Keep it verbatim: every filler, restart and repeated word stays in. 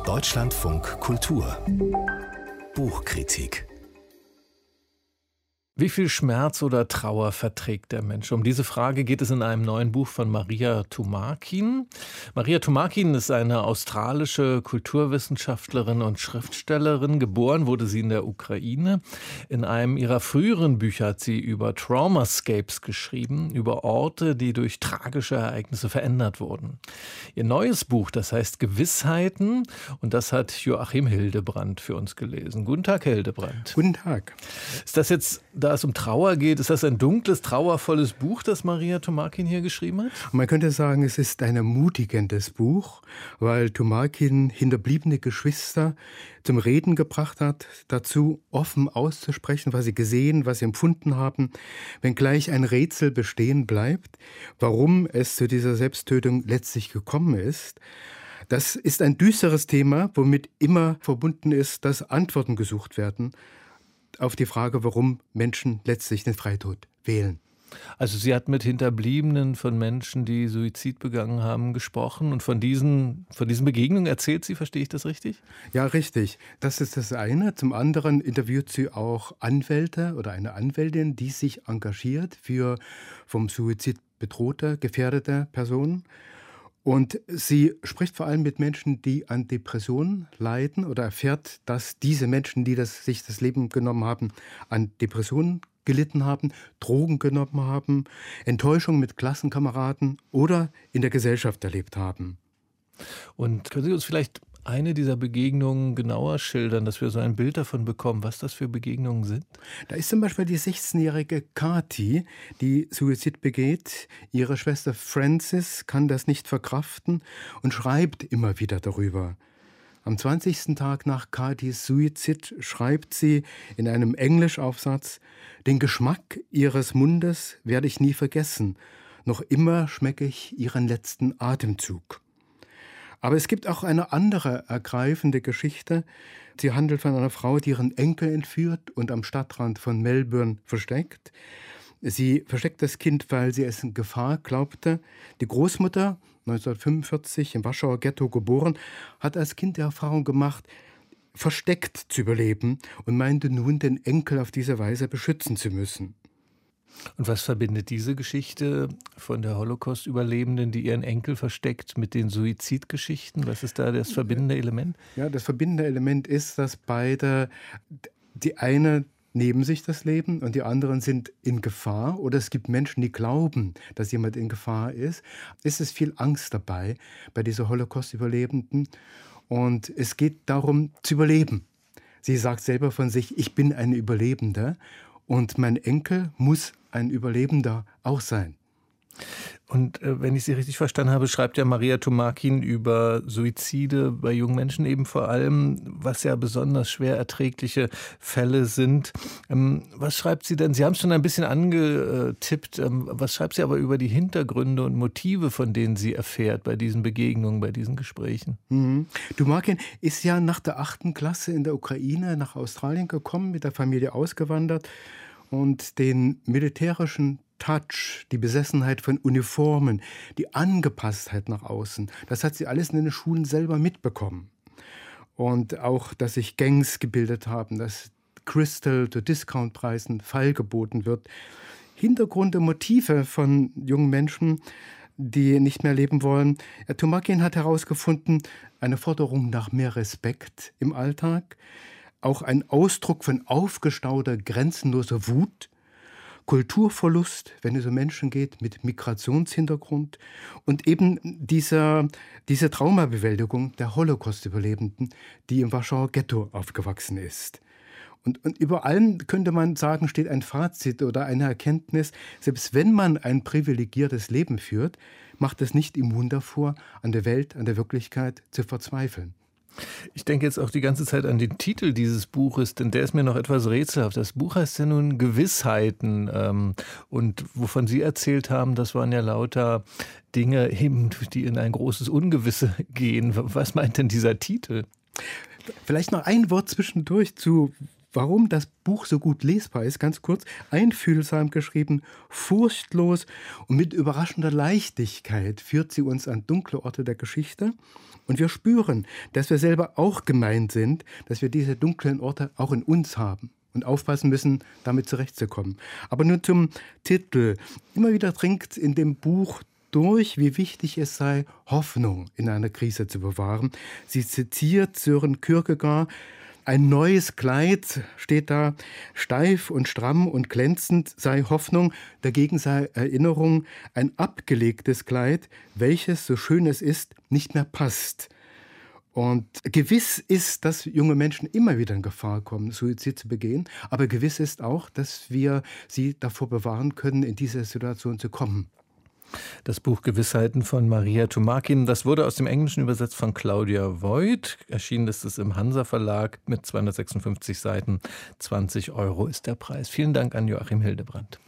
Deutschlandfunk Kultur Buchkritik. Wie viel Schmerz oder Trauer verträgt der Mensch? Um diese Frage geht es in einem neuen Buch von Maria Tumarkin. Maria Tumarkin ist eine australische Kulturwissenschaftlerin und Schriftstellerin. Geboren wurde sie in der Ukraine. In einem ihrer früheren Bücher hat sie über Traumascapes geschrieben, über Orte, die durch tragische Ereignisse verändert wurden. Ihr neues Buch, das heißt Gewissheiten, und das hat Joachim Hildebrand für uns gelesen. Guten Tag, Herr Hildebrand. Guten Tag. Ist das jetzt, da es um Trauer geht, ist das ein dunkles, trauervolles Buch, das Maria Tumarkin hier geschrieben hat? Man könnte sagen, es ist ein ermutigendes Buch, weil Tumarkin hinterbliebene Geschwister zum Reden gebracht hat, dazu offen auszusprechen, was sie gesehen, was sie empfunden haben, wenngleich ein Rätsel bestehen bleibt, warum es zu dieser Selbsttötung letztlich gekommen ist. Das ist ein düsteres Thema, womit immer verbunden ist, dass Antworten gesucht werden auf die Frage, warum Menschen letztlich den Freitod wählen. Also sie hat mit Hinterbliebenen von Menschen, die Suizid begangen haben, gesprochen und von diesen, von diesen Begegnungen erzählt sie, verstehe ich das richtig? Ja, richtig. Das ist das eine. Zum anderen interviewt sie auch Anwälte oder eine Anwältin, die sich engagiert für vom Suizid bedrohte, gefährdete Personen. Und sie spricht vor allem mit Menschen, die an Depressionen leiden, oder erfährt, dass diese Menschen, die das, sich das Leben genommen haben, an Depressionen gelitten haben, Drogen genommen haben, Enttäuschung mit Klassenkameraden oder in der Gesellschaft erlebt haben. Und können Sie uns vielleicht eine dieser Begegnungen genauer schildern, dass wir so ein Bild davon bekommen, was das für Begegnungen sind? Da ist zum Beispiel die sechzehnjährige Kathi, die Suizid begeht. Ihre Schwester Frances kann das nicht verkraften und schreibt immer wieder darüber. Am zwanzigsten Tag nach Kathis Suizid schreibt sie in einem Englischaufsatz: Den Geschmack ihres Mundes werde ich nie vergessen. Noch immer schmecke ich ihren letzten Atemzug. Aber es gibt auch eine andere ergreifende Geschichte. Sie handelt von einer Frau, die ihren Enkel entführt und am Stadtrand von Melbourne versteckt. Sie versteckt das Kind, weil sie es in Gefahr glaubte. Die Großmutter, neunzehnhundertfünfundvierzig im Warschauer Ghetto geboren, hat als Kind die Erfahrung gemacht, versteckt zu überleben und meinte nun, den Enkel auf diese Weise beschützen zu müssen. Und was verbindet diese Geschichte von der Holocaust-Überlebenden, die ihren Enkel versteckt, mit den Suizidgeschichten? Was ist da das verbindende Element? Ja, das verbindende Element ist, dass beide, die eine nehmen sich das Leben und die anderen sind in Gefahr. Oder es gibt Menschen, die glauben, dass jemand in Gefahr ist. Es ist viel Angst dabei, bei dieser Holocaust-Überlebenden. Und es geht darum, zu überleben. Sie sagt selber von sich, ich bin ein Überlebender. Und mein Enkel muss ein Überlebender auch sein. Und äh, wenn ich Sie richtig verstanden habe, schreibt ja Maria Tumarkin über Suizide bei jungen Menschen eben vor allem, was ja besonders schwer erträgliche Fälle sind. Ähm, was schreibt sie denn? Sie haben es schon ein bisschen angetippt. Ähm, was schreibt sie aber über die Hintergründe und Motive, von denen sie erfährt bei diesen Begegnungen, bei diesen Gesprächen? Mhm. Tumarkin ist ja nach der achten Klasse in der Ukraine nach Australien gekommen, mit der Familie ausgewandert und den militärischen Touch, die Besessenheit von Uniformen, die Angepasstheit nach außen, das hat sie alles in den Schulen selber mitbekommen. Und auch, dass sich Gangs gebildet haben, dass Crystal zu Discountpreisen feilgeboten wird. Hintergründe, Motive von jungen Menschen, die nicht mehr leben wollen. Tumarkin hat herausgefunden, eine Forderung nach mehr Respekt im Alltag, auch ein Ausdruck von aufgestauter, grenzenloser Wut, Kulturverlust, wenn es um Menschen geht mit Migrationshintergrund und eben dieser, diese Traumabewältigung der Holocaust-Überlebenden, die im Warschauer Ghetto aufgewachsen ist. Und, und über allem könnte man sagen, steht ein Fazit oder eine Erkenntnis, selbst wenn man ein privilegiertes Leben führt, macht es nicht immun davor, an der Welt, an der Wirklichkeit zu verzweifeln. Ich denke jetzt auch die ganze Zeit an den Titel dieses Buches, denn der ist mir noch etwas rätselhaft. Das Buch heißt ja nun Gewissheiten. Ähm, und wovon Sie erzählt haben, das waren ja lauter Dinge, eben, die in ein großes Ungewisse gehen. Was meint denn dieser Titel? Vielleicht noch ein Wort zwischendurch zu warum das Buch so gut lesbar ist, ganz kurz, einfühlsam geschrieben, furchtlos und mit überraschender Leichtigkeit führt sie uns an dunkle Orte der Geschichte. Und wir spüren, dass wir selber auch gemeint sind, dass wir diese dunklen Orte auch in uns haben und aufpassen müssen, damit zurechtzukommen. Aber nun zum Titel. Immer wieder dringt in dem Buch durch, wie wichtig es sei, Hoffnung in einer Krise zu bewahren. Sie zitiert Søren Kierkegaard. Ein neues Kleid steht da, steif und stramm und glänzend sei Hoffnung, dagegen sei Erinnerung ein abgelegtes Kleid, welches, so schön es ist, nicht mehr passt. Und gewiss ist, dass junge Menschen immer wieder in Gefahr kommen, Suizid zu begehen, aber gewiss ist auch, dass wir sie davor bewahren können, in diese Situation zu kommen. Das Buch Gewissheiten von Maria Tumarkin, das wurde aus dem Englischen übersetzt von Claudia Voigt. Erschienen ist es im Hansa Verlag mit zweihundertsechsundfünfzig Seiten. zwanzig Euro ist der Preis. Vielen Dank an Joachim Hildebrand.